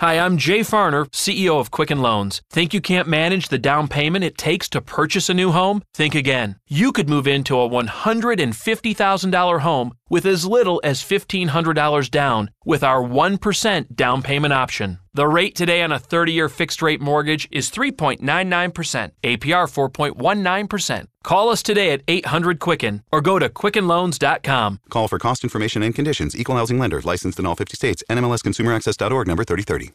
Hi, I'm Jay Farner, CEO of Quicken Loans. Think you can't manage the down payment it takes to purchase a new home? Think again. You could move into a $150,000 home with as little as $1,500 down with our 1% down payment option. The rate today on a 30-year fixed-rate mortgage is 3.99%, APR 4.19%. Call us today at 800-QUICKEN or go to QuickenLoans.com. Call for cost information and conditions. Equal housing lender. Licensed in all 50 states. NMLSConsumerAccess.org number 3030.